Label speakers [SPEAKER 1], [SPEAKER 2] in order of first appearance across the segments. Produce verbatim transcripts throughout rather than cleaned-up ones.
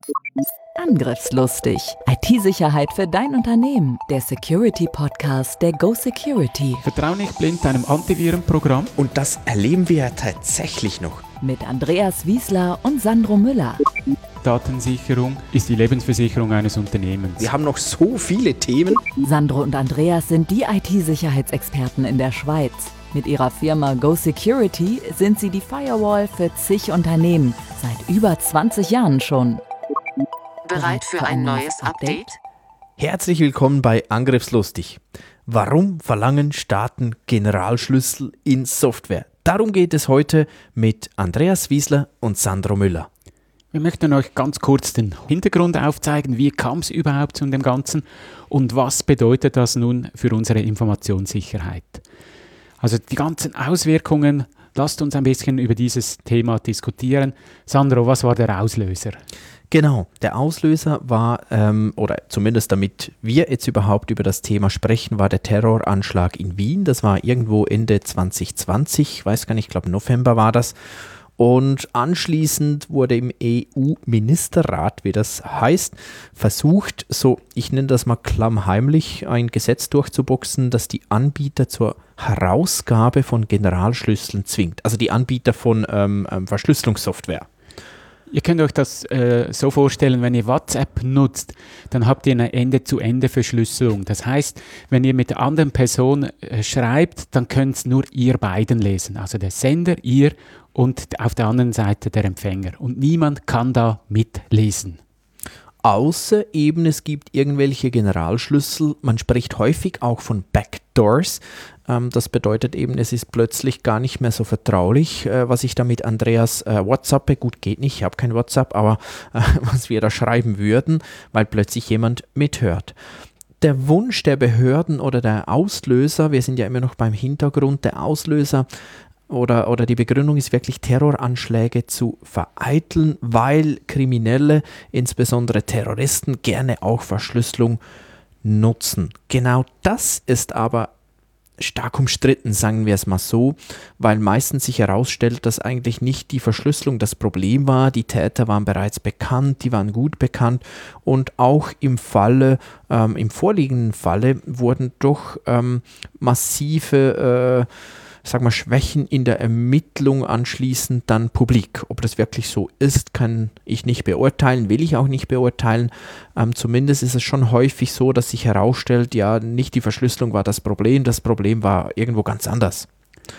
[SPEAKER 1] Angriffslustig. I T-Sicherheit für dein Unternehmen. Der Security-Podcast der Go Security.
[SPEAKER 2] Vertrau nicht blind deinem Antivirenprogramm.
[SPEAKER 3] Und das erleben wir ja tatsächlich noch.
[SPEAKER 1] Mit Andreas Wiesler und Sandro Müller.
[SPEAKER 2] Datensicherung ist die Lebensversicherung eines Unternehmens.
[SPEAKER 3] Wir haben noch so viele Themen.
[SPEAKER 1] Sandro und Andreas sind die I T-Sicherheitsexperten in der Schweiz. Mit ihrer Firma Go Security sind sie die Firewall für zig Unternehmen. Seit über zwanzig Jahren schon.
[SPEAKER 4] Bereit für ein neues Update?
[SPEAKER 3] Herzlich willkommen bei Angriffslustig. Warum verlangen Staaten Generalschlüssel in Software? Darum geht es heute mit Andreas Wiesler und Sandro Müller.
[SPEAKER 2] Wir möchten euch ganz kurz den Hintergrund aufzeigen, wie kam es überhaupt zu dem Ganzen und was bedeutet das nun für unsere Informationssicherheit. Also die ganzen Auswirkungen, lasst uns ein bisschen über dieses Thema diskutieren. Sandro, was war der Auslöser?
[SPEAKER 3] Genau, der Auslöser war, ähm, oder zumindest damit wir jetzt überhaupt über das Thema sprechen, war der Terroranschlag in Wien. Das war irgendwo Ende zwanzig zwanzig, ich weiß gar nicht, ich glaube November war das. Und anschließend wurde im E U-Ministerrat, wie das heißt, versucht, so, ich nenne das mal klammheimlich, ein Gesetz durchzuboxen, das die Anbieter zur Herausgabe von Generalschlüsseln zwingt. Also die Anbieter von ähm, ähm, Verschlüsselungssoftware.
[SPEAKER 2] Ihr könnt euch das äh, so vorstellen, wenn ihr WhatsApp nutzt, dann habt ihr eine Ende-zu-Ende-Verschlüsselung. Das heißt, wenn ihr mit der anderen Person äh, schreibt, dann könnt es nur ihr beiden lesen. Also der Sender, ihr und auf der anderen Seite der Empfänger. Und niemand kann da mitlesen.
[SPEAKER 3] Außer eben, es gibt irgendwelche Generalschlüssel. Man spricht häufig auch von Backdoors. Ähm, das bedeutet eben, es ist plötzlich gar nicht mehr so vertraulich, äh, was ich da mit Andreas äh, WhatsAppe. Gut, geht nicht, ich habe kein WhatsApp, aber äh, was wir da schreiben würden, weil plötzlich jemand mithört. Der Wunsch der Behörden oder der Auslöser, wir sind ja immer noch beim Hintergrund, der Auslöser Oder, oder die Begründung ist wirklich, Terroranschläge zu vereiteln, weil Kriminelle, insbesondere Terroristen, gerne auch Verschlüsselung nutzen. Genau das ist aber stark umstritten, sagen wir es mal so, weil meistens sich herausstellt, dass eigentlich nicht die Verschlüsselung das Problem war. Die Täter waren bereits bekannt, die waren gut bekannt und auch im Falle, ähm, im vorliegenden Falle wurden doch ähm, massive äh, sag mal, Schwächen in der Ermittlung anschließend dann publik. Ob das wirklich so ist, kann ich nicht beurteilen, will ich auch nicht beurteilen. Ähm, zumindest ist es schon häufig so, dass sich herausstellt, ja, nicht die Verschlüsselung war das Problem, das Problem war irgendwo ganz anders.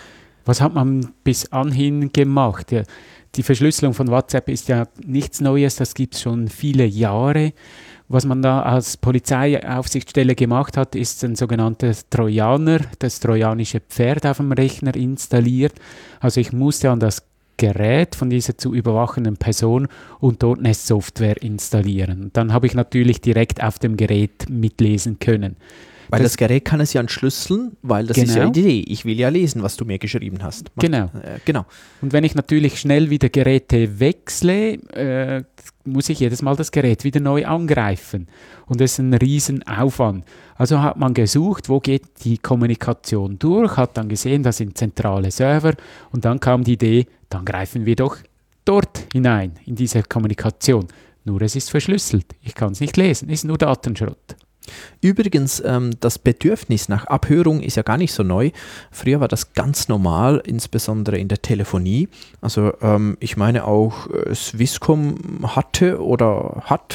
[SPEAKER 2] Was hat man bis anhin gemacht? Ja, die Verschlüsselung von WhatsApp ist ja nichts Neues, das gibt es schon viele Jahre. Was man da als Polizeiaufsichtsstelle gemacht hat, ist ein sogenannter Trojaner, das trojanische Pferd auf dem Rechner installiert. Also ich musste an das Gerät von dieser zu überwachenden Person und dort eine Software installieren. Dann habe ich natürlich direkt auf dem Gerät mitlesen können.
[SPEAKER 3] Weil das,
[SPEAKER 2] das
[SPEAKER 3] Gerät kann es ja entschlüsseln, weil das
[SPEAKER 2] genau.
[SPEAKER 3] ist ja die Idee. Ich will ja lesen, was du mir geschrieben hast. Mach,
[SPEAKER 2] genau.
[SPEAKER 3] Äh, genau.
[SPEAKER 2] Und wenn ich natürlich schnell wieder Geräte wechsle, äh, muss ich jedes Mal das Gerät wieder neu angreifen. Und das ist ein Riesenaufwand. Also hat man gesucht, wo geht die Kommunikation durch, hat dann gesehen, das sind zentrale Server und dann kam die Idee, dann greifen wir doch dort hinein, in diese Kommunikation. Nur es ist verschlüsselt. Ich kann es nicht lesen, ist nur Datenschrott.
[SPEAKER 3] Übrigens, ähm, das Bedürfnis nach Abhörung ist ja gar nicht so neu. Früher war das ganz normal, insbesondere in der Telefonie. Also ähm, ich meine auch äh, Swisscom hatte oder hat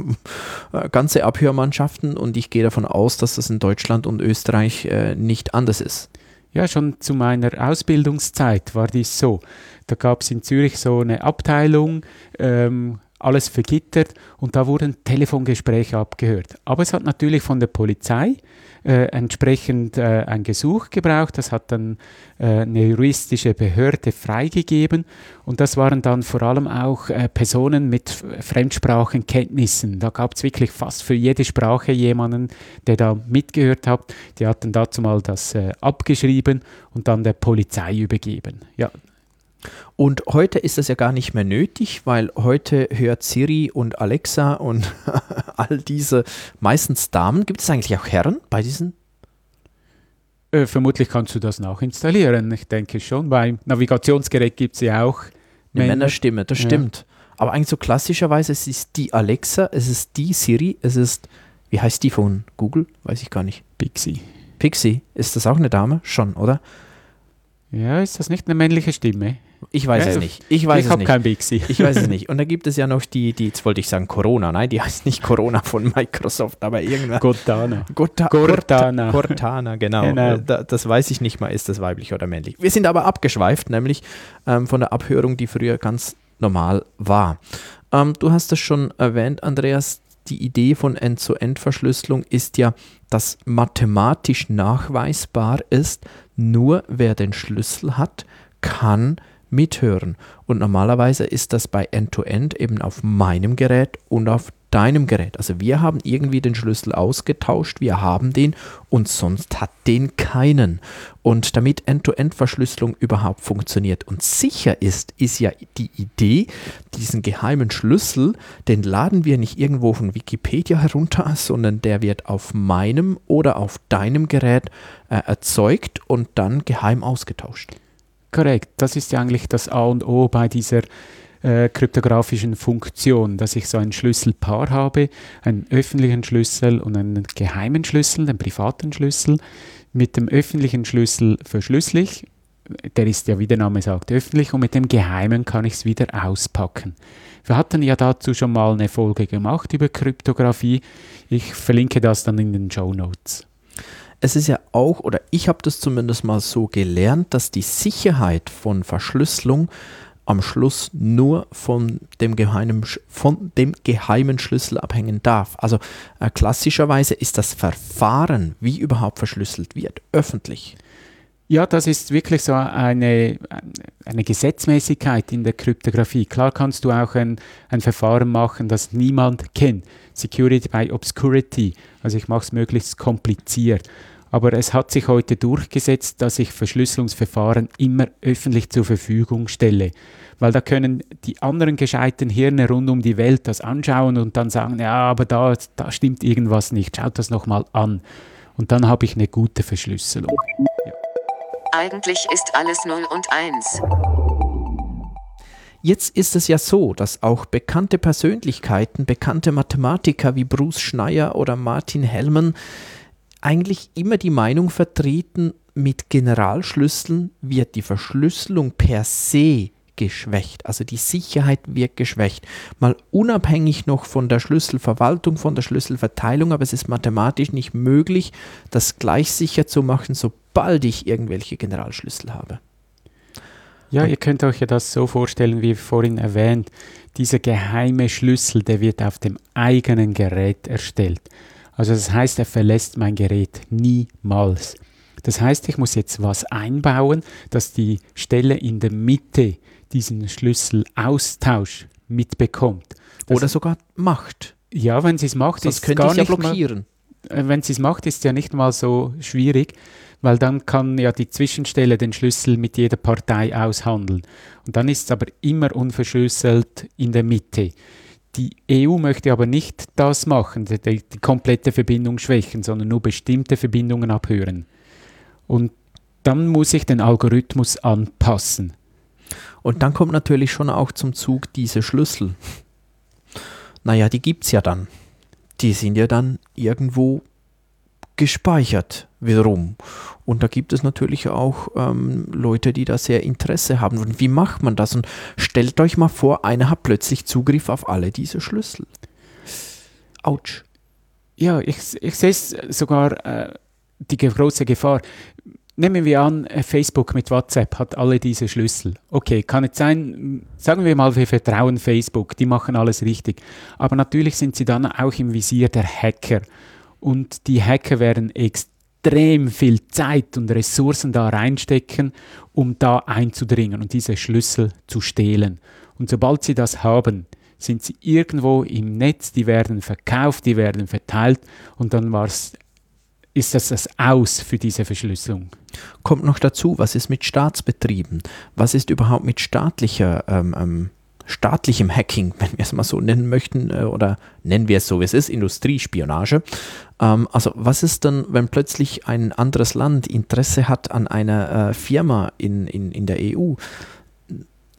[SPEAKER 3] ganze Abhörmannschaften und ich gehe davon aus, dass das in Deutschland und Österreich äh, nicht anders ist.
[SPEAKER 2] Ja, schon zu meiner Ausbildungszeit war dies so. Da gab es in Zürich so eine Abteilung, ähm, alles vergittert und da wurden Telefongespräche abgehört. Aber es hat natürlich von der Polizei äh, entsprechend äh, ein Gesuch gebraucht. Das hat dann äh, eine juristische Behörde freigegeben und das waren dann vor allem auch äh, Personen mit Fremdsprachenkenntnissen. Da gab es wirklich fast für jede Sprache jemanden, der da mitgehört hat. Die hatten dazu mal das äh, abgeschrieben und dann der Polizei übergeben. Ja.
[SPEAKER 3] Und heute ist das ja gar nicht mehr nötig, weil heute hört Siri und Alexa und all diese, meistens Damen, gibt es eigentlich auch Herren bei diesen?
[SPEAKER 2] Äh, vermutlich kannst du das nachinstallieren, ich denke schon. Beim Navigationsgerät gibt es ja auch
[SPEAKER 3] Eine Männerstimme, das
[SPEAKER 2] ja.
[SPEAKER 3] stimmt. Aber eigentlich so klassischerweise, es ist die Alexa, es ist die Siri, es ist, wie heißt die von Google? Weiß ich gar nicht.
[SPEAKER 2] Pixie.
[SPEAKER 3] Pixie, ist das auch eine Dame? Schon, oder?
[SPEAKER 2] Ja, ist das nicht eine männliche Stimme?
[SPEAKER 3] Ich weiß
[SPEAKER 2] ja,
[SPEAKER 3] es nicht. Ich weiß
[SPEAKER 2] ich
[SPEAKER 3] es
[SPEAKER 2] habe
[SPEAKER 3] nicht.
[SPEAKER 2] kein Pixie.
[SPEAKER 3] Ich weiß es nicht. Und da gibt es ja noch die, die, jetzt wollte ich sagen Corona, nein, die heißt nicht Corona von Microsoft, aber irgendwann.
[SPEAKER 2] Cortana.
[SPEAKER 3] Gota-
[SPEAKER 2] Cortana.
[SPEAKER 3] Cortana, genau.
[SPEAKER 2] Genau.
[SPEAKER 3] Äh, Da, das weiß ich nicht mal, ist das weiblich oder männlich. Wir sind aber abgeschweift, nämlich ähm, von der Abhörung, die früher ganz normal war. Ähm, du hast es schon erwähnt, Andreas, die Idee von End-zu-End-Verschlüsselung ist ja, dass mathematisch nachweisbar ist, nur wer den Schlüssel hat, kann mithören. Und normalerweise ist das bei End-to-End eben auf meinem Gerät und auf deinem Gerät. Also wir haben irgendwie den Schlüssel ausgetauscht, wir haben den und sonst hat den keinen. Und damit End-to-End-Verschlüsselung überhaupt funktioniert und sicher ist, ist ja die Idee, diesen geheimen Schlüssel, den laden wir nicht irgendwo von Wikipedia herunter, sondern der wird auf meinem oder auf deinem Gerät äh, erzeugt und dann geheim ausgetauscht.
[SPEAKER 2] Korrekt, das ist ja eigentlich das A und O bei dieser äh, kryptografischen Funktion, dass ich so ein Schlüsselpaar habe, einen öffentlichen Schlüssel und einen geheimen Schlüssel, den privaten Schlüssel. Mit dem öffentlichen Schlüssel verschlüssel ich, der ist ja, wie der Name sagt, öffentlich, und mit dem geheimen kann ich es wieder auspacken. Wir hatten ja dazu schon mal eine Folge gemacht über Kryptographie. Ich verlinke das dann in den Shownotes.
[SPEAKER 3] Es ist ja auch, oder ich habe das zumindest mal so gelernt, dass die Sicherheit von Verschlüsselung am Schluss nur von dem geheimen, von dem geheimen Schlüssel abhängen darf. Also äh, klassischerweise ist das Verfahren, wie überhaupt verschlüsselt wird, öffentlich.
[SPEAKER 2] Ja, das ist wirklich so eine, eine Gesetzmäßigkeit in der Kryptographie. Klar kannst du auch ein, ein Verfahren machen, das niemand kennt. Security by Obscurity. Also ich mache es möglichst kompliziert. Aber es hat sich heute durchgesetzt, dass ich Verschlüsselungsverfahren immer öffentlich zur Verfügung stelle. Weil da können die anderen gescheiten Hirne rund um die Welt das anschauen und dann sagen, ja, aber da, da stimmt irgendwas nicht, schaut das nochmal an. Und dann habe ich eine gute Verschlüsselung. Ja.
[SPEAKER 4] Eigentlich ist alles null und eins.
[SPEAKER 3] Jetzt ist es ja so, dass auch bekannte Persönlichkeiten, bekannte Mathematiker wie Bruce Schneier oder Martin Hellman eigentlich immer die Meinung vertreten, mit Generalschlüsseln wird die Verschlüsselung per se geschwächt. Also die Sicherheit wird geschwächt. Mal unabhängig noch von der Schlüsselverwaltung, von der Schlüsselverteilung, aber es ist mathematisch nicht möglich, das gleich sicher zu machen, sobald ich irgendwelche Generalschlüssel habe.
[SPEAKER 2] Ja, ihr könnt euch ja das so vorstellen, wie vorhin erwähnt, dieser geheime Schlüssel, der wird auf dem eigenen Gerät erstellt. Also das heißt, er verlässt mein Gerät niemals. Das heißt, ich muss jetzt was einbauen, dass die Stelle in der Mitte diesen Schlüsselaustausch mitbekommt. Das
[SPEAKER 3] Oder sogar macht.
[SPEAKER 2] Ja, wenn sie es macht,
[SPEAKER 3] Sonst
[SPEAKER 2] ist
[SPEAKER 3] könnte
[SPEAKER 2] gar
[SPEAKER 3] ich ja
[SPEAKER 2] nicht
[SPEAKER 3] blockieren.
[SPEAKER 2] Mal, wenn sie es macht, ist ja nicht mal so schwierig, weil dann kann ja die Zwischenstelle den Schlüssel mit jeder Partei aushandeln. Und dann ist es aber immer unverschlüsselt in der Mitte. Die E U möchte aber nicht das machen, die, die, die komplette Verbindung schwächen, sondern nur bestimmte Verbindungen abhören. Und dann muss ich den Algorithmus anpassen.
[SPEAKER 3] Und dann kommt natürlich schon auch zum Zug diese Schlüssel. Naja, die gibt es ja dann. Die sind ja dann irgendwo gespeichert wiederum. Und da gibt es natürlich auch ähm, Leute, die da sehr Interesse haben. Und wie macht man das? Und stellt euch mal vor, einer hat plötzlich Zugriff auf alle diese Schlüssel. Autsch.
[SPEAKER 2] Ja, ich, ich sehe es sogar äh, die große Gefahr. Nehmen wir an, Facebook mit WhatsApp hat alle diese Schlüssel. Okay, kann jetzt sein, sagen wir mal, wir vertrauen Facebook, die machen alles richtig. Aber natürlich sind sie dann auch im Visier der Hacker. Und die Hacker werden extrem viel Zeit und Ressourcen da reinstecken, um da einzudringen und diese Schlüssel zu stehlen. Und sobald sie das haben, sind sie irgendwo im Netz, die werden verkauft, die werden verteilt und dann war's, ist das das Aus für diese Verschlüsselung.
[SPEAKER 3] Kommt noch dazu, was ist mit Staatsbetrieben? Was ist überhaupt mit staatlicher ähm, ähm, staatlichem Hacking, wenn wir es mal so nennen möchten, äh, oder nennen wir es so, wie es ist, Industriespionage. Ähm, also was ist dann, wenn plötzlich ein anderes Land Interesse hat an einer äh, Firma in, in, in der E U?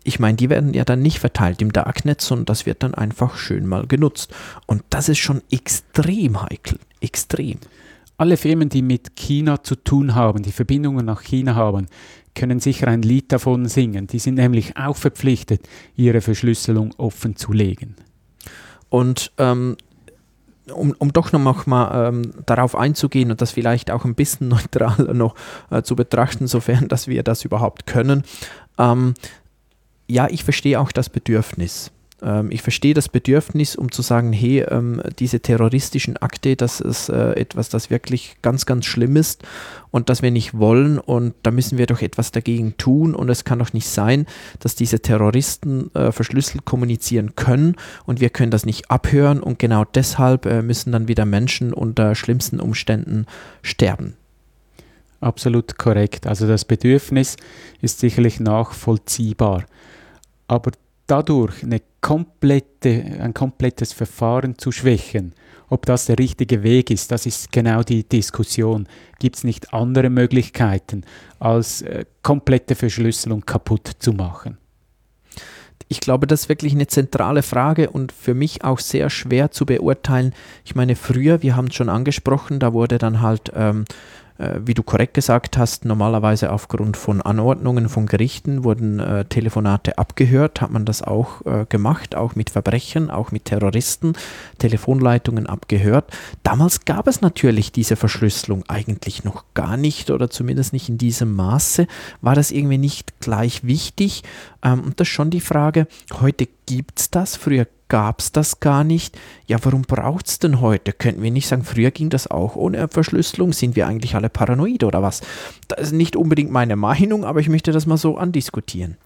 [SPEAKER 3] ich meine, die werden ja dann nicht verteilt im Darknet, sondern das wird dann einfach schön mal genutzt. Und das ist schon extrem heikel, extrem.
[SPEAKER 2] Alle Firmen, die mit China zu tun haben, die Verbindungen nach China haben, können sicher ein Lied davon singen. Die sind nämlich auch verpflichtet, ihre Verschlüsselung offen zu legen.
[SPEAKER 3] Und ähm, um, um doch noch mal ähm, darauf einzugehen und das vielleicht auch ein bisschen neutraler noch äh, zu betrachten, sofern dass wir das überhaupt können. Ähm, ja, ich verstehe auch das Bedürfnis. Ähm, ich verstehe das Bedürfnis, um zu sagen, hey, ähm, diese terroristischen Akte, das ist äh, etwas, das wirklich ganz, ganz schlimm ist und das wir nicht wollen und da müssen wir doch etwas dagegen tun und es kann doch nicht sein, dass diese Terroristen äh, verschlüsselt kommunizieren können und wir können das nicht abhören und genau deshalb äh, müssen dann wieder Menschen unter schlimmsten Umständen sterben.
[SPEAKER 2] Absolut korrekt. Also das Bedürfnis ist sicherlich nachvollziehbar. Aber dadurch eine komplette, ein komplettes Verfahren zu schwächen, ob das der richtige Weg ist, das ist genau die Diskussion. Gibt es nicht andere Möglichkeiten, als äh, komplette Verschlüsselung kaputt zu machen?
[SPEAKER 3] Ich glaube, das ist wirklich eine zentrale Frage und für mich auch sehr schwer zu beurteilen. Ich meine, früher, wir haben es schon angesprochen, da wurde dann halt ähm, wie du korrekt gesagt hast, normalerweise aufgrund von Anordnungen von Gerichten wurden äh, Telefonate abgehört, hat man das auch äh, gemacht, auch mit Verbrechern, auch mit Terroristen, Telefonleitungen abgehört. Damals gab es natürlich diese Verschlüsselung eigentlich noch gar nicht oder zumindest nicht in diesem Maße, war das irgendwie nicht gleich wichtig. Ähm, und das ist schon die Frage, heute gibt es das, früher gab es das gar nicht. Ja, warum braucht es denn heute? Könnten wir nicht sagen, früher ging das auch ohne Verschlüsselung? Sind wir eigentlich alle paranoid oder was? Das ist nicht unbedingt meine Meinung, aber ich möchte das mal so andiskutieren.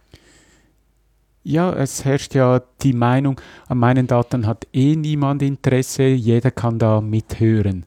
[SPEAKER 2] Ja, es herrscht ja die Meinung, an meinen Daten hat eh niemand Interesse, jeder kann da mithören.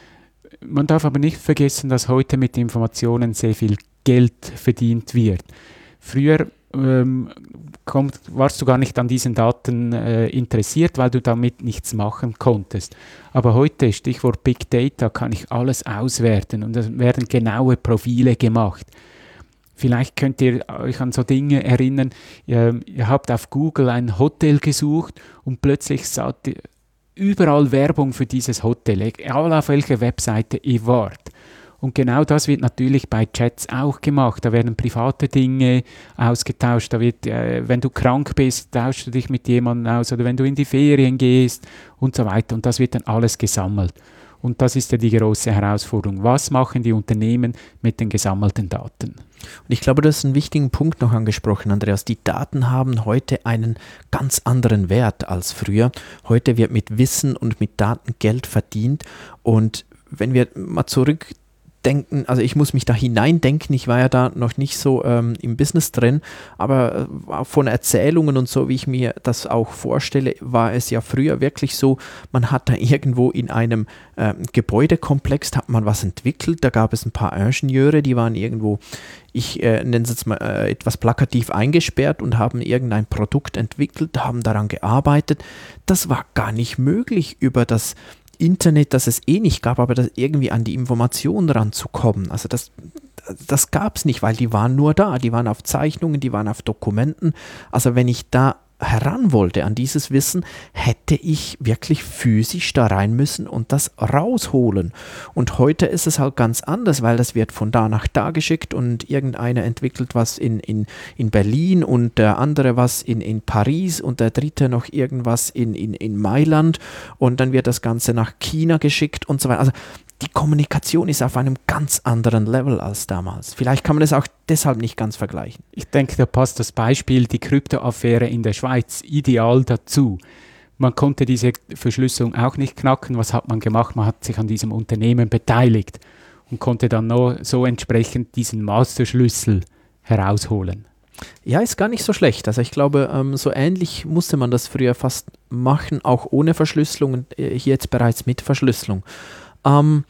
[SPEAKER 2] Man darf aber nicht vergessen, dass heute mit Informationen sehr viel Geld verdient wird. Früher ähm, kommt, warst du gar nicht an diesen Daten äh, interessiert, weil du damit nichts machen konntest. Aber heute, Stichwort Big Data, kann ich alles auswerten und es werden genaue Profile gemacht. Vielleicht könnt ihr euch an so Dinge erinnern, ihr, ihr habt auf Google ein Hotel gesucht und plötzlich sagt ihr überall Werbung für dieses Hotel, egal auf welcher Webseite ihr wart. Und genau das wird natürlich bei Chats auch gemacht. Da werden private Dinge ausgetauscht. Da wird, äh, wenn du krank bist, tauschst du dich mit jemandem aus oder wenn du in die Ferien gehst und so weiter. Und das wird dann alles gesammelt. Und das ist ja die große Herausforderung. Was machen die Unternehmen mit den gesammelten Daten?
[SPEAKER 3] Und ich glaube, du hast einen wichtigen Punkt noch angesprochen, Andreas. Die Daten haben heute einen ganz anderen Wert als früher. Heute wird mit Wissen und mit Daten Geld verdient. Und wenn wir mal zurück denken, also ich muss mich da hineindenken, ich war ja da noch nicht so ähm, im Business drin, aber äh, von Erzählungen und so, wie ich mir das auch vorstelle, war es ja früher wirklich so, man hat da irgendwo in einem äh, Gebäudekomplex, hat man was entwickelt, da gab es ein paar Ingenieure, die waren irgendwo, ich äh, nenne es jetzt mal äh, etwas plakativ eingesperrt und haben irgendein Produkt entwickelt, haben daran gearbeitet. Das war gar nicht möglich über das Internet, das es eh nicht gab, aber das irgendwie an die Informationen ranzukommen. Also das, das gab es nicht, weil die waren nur da. Die waren auf Zeichnungen, die waren auf Dokumenten. Also wenn ich da heran wollte an dieses Wissen, hätte ich wirklich physisch da rein müssen und das rausholen. Und heute ist es halt ganz anders, weil das wird von da nach da geschickt und irgendeiner entwickelt was in, in, in Berlin und der andere was in, in Paris und der dritte noch irgendwas in, in, in Mailand und dann wird das Ganze nach China geschickt und so weiter. Also die Kommunikation ist auf einem ganz anderen Level als damals. Vielleicht kann man es auch deshalb nicht ganz vergleichen.
[SPEAKER 2] Ich denke, da passt das Beispiel, die Kryptoaffäre in der Schweiz, ideal dazu. Man konnte diese Verschlüsselung auch nicht knacken. Was hat man gemacht? Man hat sich an diesem Unternehmen beteiligt und konnte dann noch so entsprechend diesen Masterschlüssel herausholen.
[SPEAKER 3] Ja, ist gar nicht so schlecht. Also ich glaube, ähm, so ähnlich musste man das früher fast machen, auch ohne Verschlüsselung und äh, hier jetzt bereits mit Verschlüsselung. Ähm,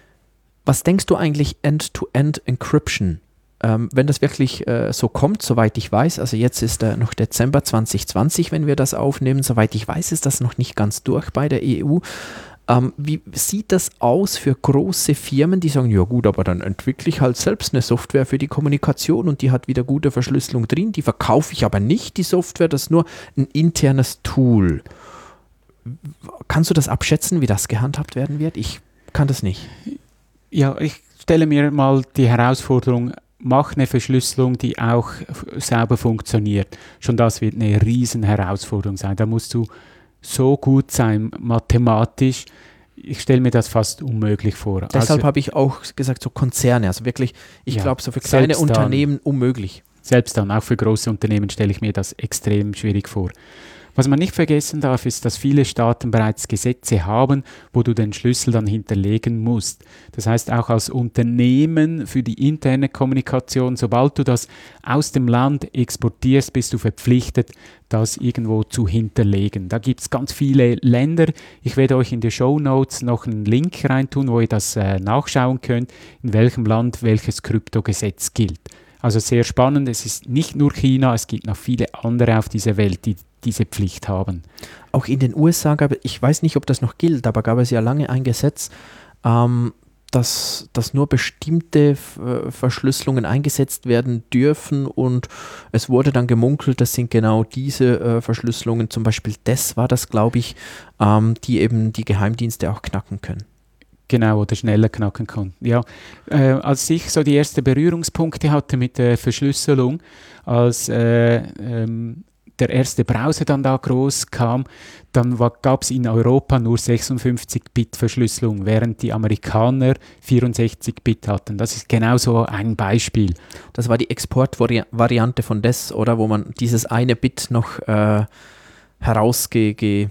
[SPEAKER 3] was denkst du eigentlich End-to-End-Encryption? Ähm, wenn das wirklich äh, so kommt, soweit ich weiß, also jetzt ist äh, noch Dezember zwanzig zwanzig, wenn wir das aufnehmen, soweit ich weiß, ist das noch nicht ganz durch bei der E U. Ähm, wie sieht das aus für große Firmen, die sagen, ja gut, aber dann entwickle ich halt selbst eine Software für die Kommunikation und die hat wieder gute Verschlüsselung drin, die verkaufe ich aber nicht, die Software, das ist nur ein internes Tool. Kannst du das abschätzen, wie das gehandhabt werden wird? Ich kann das nicht.
[SPEAKER 2] Ja, ich stelle mir mal die Herausforderung, mach eine Verschlüsselung, die auch f- sauber funktioniert. Schon das wird eine riesen Herausforderung sein. Da musst du so gut sein, mathematisch. Ich stelle mir das fast unmöglich vor.
[SPEAKER 3] Deshalb
[SPEAKER 2] Also,
[SPEAKER 3] habe ich auch gesagt, so Konzerne, also wirklich, ich
[SPEAKER 2] Ja,
[SPEAKER 3] glaube, so für kleine
[SPEAKER 2] selbst dann.
[SPEAKER 3] Unternehmen unmöglich.
[SPEAKER 2] selbst dann, auch für große Unternehmen, stelle ich mir das extrem schwierig vor. Was man nicht vergessen darf, ist, dass viele Staaten bereits Gesetze haben, wo du den Schlüssel dann hinterlegen musst. Das heißt, auch als Unternehmen für die interne Kommunikation, sobald du das aus dem Land exportierst, bist du verpflichtet, das irgendwo zu hinterlegen. Da gibt es ganz viele Länder. Ich werde euch in die Shownotes noch einen Link reintun, wo ihr das äh, nachschauen könnt, in welchem Land welches Kryptogesetz gilt. Also sehr spannend. Es ist nicht nur China, es gibt noch viele andere auf dieser Welt, die diese Pflicht haben.
[SPEAKER 3] Auch in den U S A gab es, ich weiß nicht, ob das noch gilt, aber gab es ja lange ein Gesetz, ähm, dass, dass nur bestimmte F- äh, Verschlüsselungen eingesetzt werden dürfen und es wurde dann gemunkelt, das sind genau diese äh, Verschlüsselungen, zum Beispiel das war das, glaube ich, ähm, die eben die Geheimdienste auch knacken können.
[SPEAKER 2] Genau, oder schneller knacken kann. Ja, äh, als ich so die ersten Berührungspunkte hatte mit der Verschlüsselung, als äh, ähm, der erste Browser dann da groß kam, dann gab es in Europa nur sechsundfünfzig Bit Verschlüsselung, während die Amerikaner vierundsechzig Bit hatten. Das ist genau so ein Beispiel.
[SPEAKER 3] Das war die Exportvariante von D E S, oder? Wo man dieses eine Bit noch äh, herausge... Ge,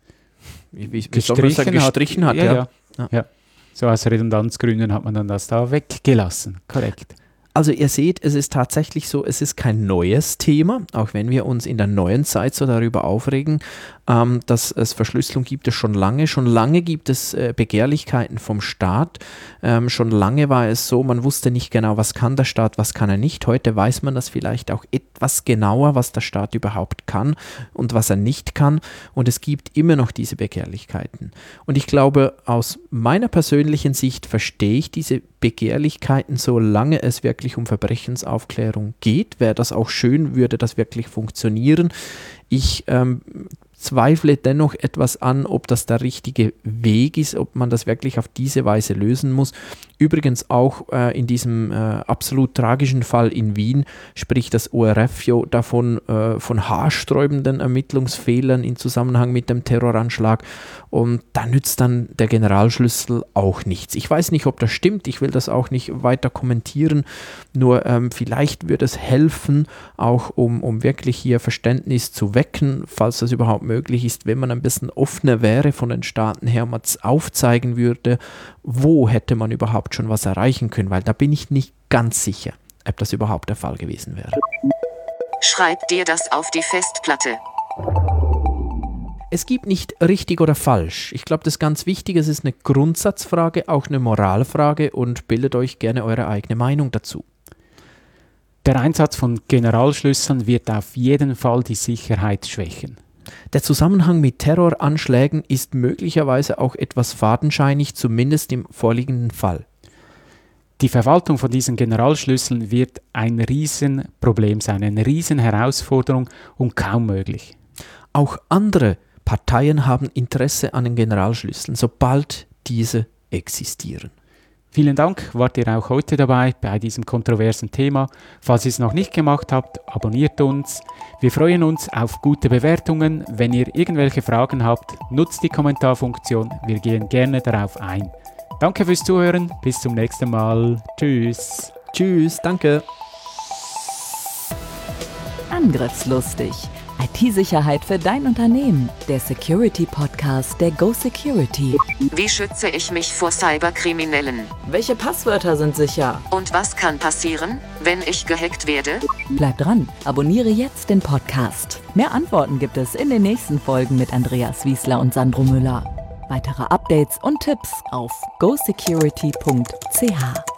[SPEAKER 3] wie, wie, wie soll man sagen, gestrichen hat.
[SPEAKER 2] Ja,
[SPEAKER 3] Ja,
[SPEAKER 2] ja.
[SPEAKER 3] Ja.
[SPEAKER 2] ja. So aus Redundanzgründen hat man dann das da weggelassen. Korrekt.
[SPEAKER 3] Also ihr seht, es ist tatsächlich so, es ist kein neues Thema, auch wenn wir uns in der neuen Zeit so darüber aufregen, ähm, dass es Verschlüsselung gibt es schon lange. Schon lange gibt es äh, Begehrlichkeiten vom Staat. Ähm, schon lange war es so, man wusste nicht genau, was kann der Staat, was kann er nicht. Heute weiß man das vielleicht auch etwas genauer, was der Staat überhaupt kann und was er nicht kann. Und es gibt immer noch diese Begehrlichkeiten. Und ich glaube, aus meiner persönlichen Sicht verstehe ich diese Begehrlichkeiten, solange es wirklich um Verbrechensaufklärung geht. Wäre das auch schön, würde das wirklich funktionieren. Ich ähm, zweifle dennoch etwas an, ob das der richtige Weg ist, ob man das wirklich auf diese Weise lösen muss. Übrigens auch äh, in diesem äh, absolut tragischen Fall in Wien spricht das O R F ja davon, äh, von haarsträubenden Ermittlungsfehlern in Zusammenhang mit dem Terroranschlag, und da nützt dann der Generalschlüssel auch nichts. Ich weiß nicht, ob das stimmt, ich will das auch nicht weiter kommentieren, nur ähm, vielleicht würde es helfen, auch um, um wirklich hier Verständnis zu wecken, falls das überhaupt möglich ist, wenn man ein bisschen offener wäre von den Staaten her, man aufzeigen würde, wo hätte man überhaupt schon was erreichen können, weil da bin ich nicht ganz sicher, ob das überhaupt der Fall gewesen wäre.
[SPEAKER 4] Schreib dir das auf die Festplatte.
[SPEAKER 3] Es gibt nicht richtig oder falsch. Ich glaube, das ist ganz wichtig, es ist eine Grundsatzfrage, auch eine Moralfrage, und bildet euch gerne eure eigene Meinung dazu.
[SPEAKER 2] Der Einsatz von Generalschlüsseln wird auf jeden Fall die Sicherheit schwächen.
[SPEAKER 3] Der Zusammenhang mit Terroranschlägen ist möglicherweise auch etwas fadenscheinig, zumindest im vorliegenden Fall.
[SPEAKER 2] Die Verwaltung von diesen Generalschlüsseln wird ein Riesenproblem sein, eine Riesenherausforderung und kaum möglich.
[SPEAKER 3] Auch andere Parteien haben Interesse an den Generalschlüsseln, sobald diese existieren.
[SPEAKER 2] Vielen Dank, wart ihr auch heute dabei bei diesem kontroversen Thema. Falls ihr es noch nicht gemacht habt, abonniert uns. Wir freuen uns auf gute Bewertungen. Wenn ihr irgendwelche Fragen habt, nutzt die Kommentarfunktion. Wir gehen gerne darauf ein. Danke fürs Zuhören. Bis zum nächsten Mal. Tschüss.
[SPEAKER 3] Tschüss, danke.
[SPEAKER 1] Angriffslustig. I T-Sicherheit für dein Unternehmen. Der Security-Podcast der Go Security.
[SPEAKER 4] Wie schütze ich mich vor Cyberkriminellen?
[SPEAKER 1] Welche Passwörter sind sicher?
[SPEAKER 4] Und was kann passieren, wenn ich gehackt werde?
[SPEAKER 1] Bleib dran, abonniere jetzt den Podcast. Mehr Antworten gibt es in den nächsten Folgen mit Andreas Wiesler und Sandro Müller. Weitere Updates und Tipps auf go security punkt c h.